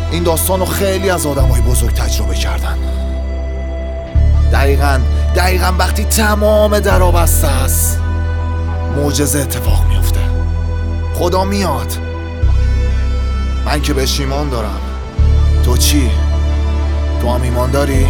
این داستانو خیلی از آدمای بزرگ تجربه کردن. دقیقاً وقتی تمام درا بسته است معجزه اتفاق میفته. خدا میاد. من که بهش ایمان دارم. تو چی؟ تو هم ایمان داری؟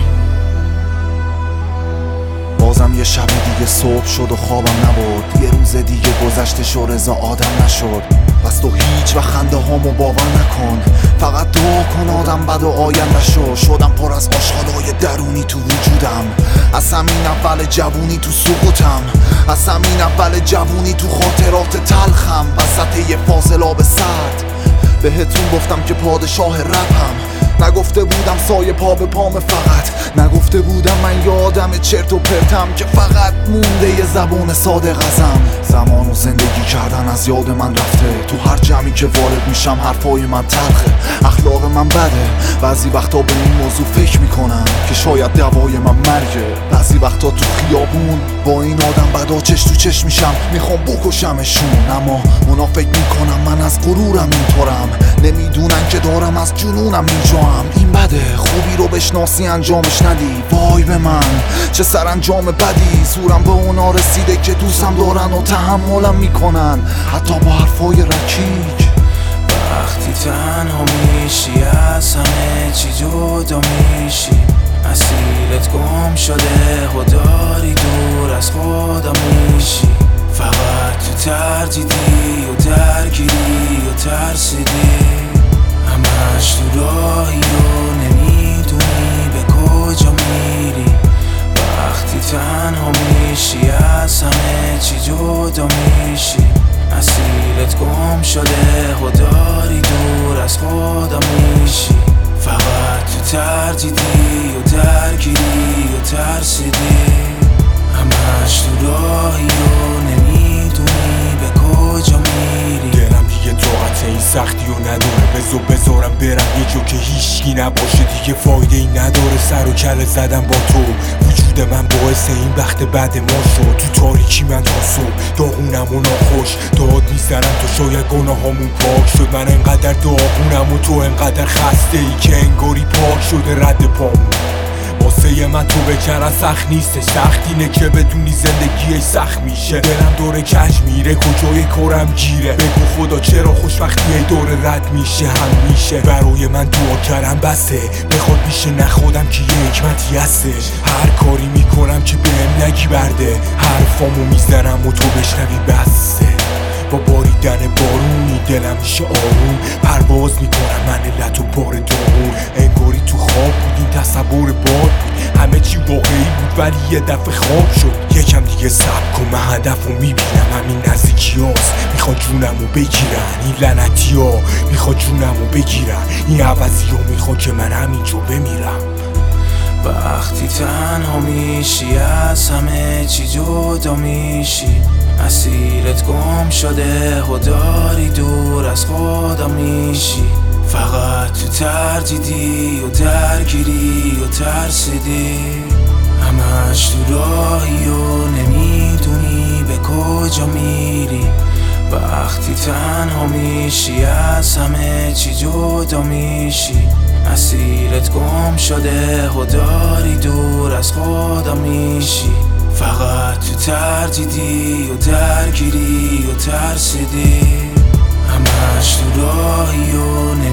بازم یه شب دیگه صبح شد و خوابم نبود. یه روز دیگه گذشته شو رضا آدم نشد. پس تو هیچ و خنده هامو باور نکن، فقط دعا کن آدم بد و آینده شدم پر از آشغالای درونی تو وجودم. از همین اول جوونی تو سقوطم، از همین اول جوونی تو خاطرات تلخم. وسط یه فاضلاب سرد بهتون گفتم که پادشاه رپم. نگفته بودم سایه پا به پام، فقط نگفته بودم من یادم چرت و پرتم که فقط مونده یه زبون صادق ازم. زمان و زندگی کردن از یاد من رفته. تو هر جمعی که وارد میشم حرفای من تلخه، اخلاق من بده. بعضی وقتا به این موضوع فکر میکنم که شاید دوای من مرگه. بعضی وقتا تو خیابون با این آدم بدا چش تو چش میشم، میخوام بکشمشون، اما اونا فکر میکنم من از غرورم اینطورم. نمیدونن که دارم از جنونم اینجام. این بده خوبی رو بشناسی انجامش ندی. وای به من چه سرانجام بدی. زورم به اونا رسیده که دوستم دارن و تحملم میکنن حتی با حرفای رکیک. وقتی تنها میشی از همه چی جدا میشی، مسیرت گم شده و داری دور از خودم میشی. فقط تو تردیدی و درگیری و ترسیدی، همش تو راهی و نمیدونی به کجا میری. وقتی تنها میشی از همه چی جدا میشی، مسیرت گم شده و داری دور از خودم میشی. فقط تو تردیدی و درگیری و ترسیدی، همش تو راهی و نمیدونی به کجا میری. دلم دیگه طاقت این سختی و نداره، بذارم برم یه جا که هیچکی نباشه. دیگه فایده ای نداره سر و کله زدم با تو. وجود من باعث این بخت بد ما شد. تو تاریکی من تا صبح داغونم و ناخوش داد میزنم تا شاید گناهامون پاک شد. من انقدر داغونم و تو انقدر خسته ای که انگاری پاک شده رد پامون. واسه من تو بکرن سخت نیستش، سخت اینه که بدونی زندگی سخت میشه. دلم دور کج میره کجای کارم گیره. بگو خدا چرا خوشبختی دور رد میشه. هم میشه برای من دعا کردم بسه، بخواد میشه نخودم که یه حکمتی هستش. هر کاری میکنم که بهم نگی برده، حرفامو میزنم و تو بشنوی بسه. با باریدن بارونی دلم میشه آروم، پرواز میکنم من علت و بار داغون. انگاری تو خواب بود این تصور باد بود، همه چی واقعی بود ولی یه دفعه خواب شد. یکم دیگه صبر کن من هدفو میبینم، همین نزدیکی هاست میخواد جونمو بگیرن. این لعنتی ها میخواد جونمو بگیرن، این عوضی ها میخواد که من همینجا بمیرم. وقتی تنها میشی از همه چی جدا میشی، مسیرت گم شده و داری دور از خودم میشی. فقط تو تردیدی و درگیری و ترسیدی، همش تو راهی و نمیدونی به کجا میری. وقتی تنها میشی از همه چی جدا میشی، مسیرت گم شده و داری دور از خودم میشی. فقط تو تردیدی و درگیری و ترسیدی، همش تو راهی و